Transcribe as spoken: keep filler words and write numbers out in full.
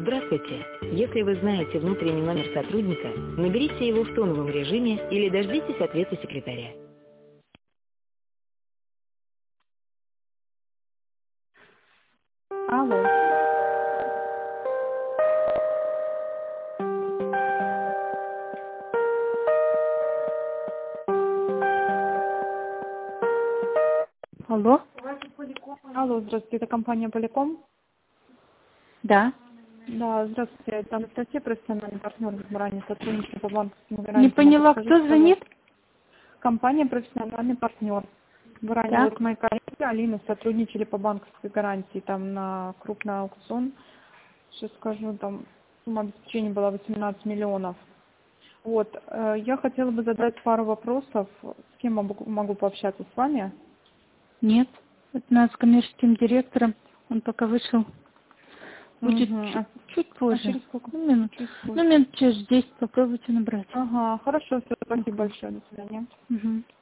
Здравствуйте. Если вы знаете внутренний номер сотрудника, наберите его в тоновом режиме или дождитесь ответа секретаря. Алло. Алло? Алло, здравствуйте, это компания Поликом? Да. Да, здравствуйте, это Анастасия, профессиональный партнер, мы ранее сотрудничали по банковским гарантиям. Не поняла, Подскажите, кто звонит? пожалуйста. Компания профессиональный партнер. Вы ранее Так. вот с моей коллегой Алиной сотрудничали по банковской гарантии, там на крупный аукцион. Сейчас скажу, там сумма обеспечения была восемнадцать миллионов. Вот, э, я хотела бы задать пару вопросов. С кем могу, могу пообщаться, с вами? Нет. Это у нас с коммерческим директором. Он пока вышел. Будет Угу. чуть, А, чуть а позже. через сколько? Ну, минут. Чуть позже. Ну, минут через десять попробуйте набрать. Ага, хорошо, все, спасибо Мгм. большое, до свидания. Мгм.